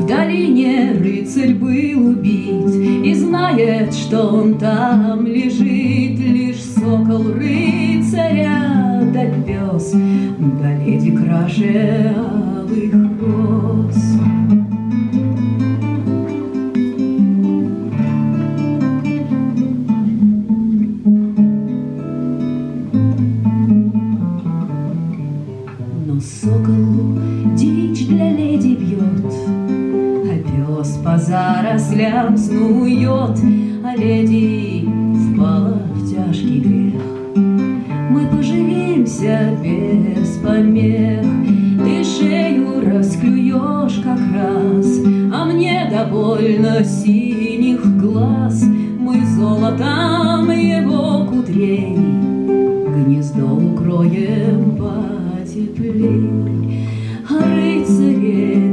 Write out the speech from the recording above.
долине рыцарь был убит, и знает, что он там лежит. Лишь сокол рыцаря да пес, да леди краше алых роз. Но сокол дичь для леди бьет, а пес по зарослям снует, а леди впала в тяжкий грех. Мы поживимся без помех, ты шею расклюешь как раз, а мне довольно синих глаз. Мы золотом его кудрей гнездо укроем потеплей, а рыцаре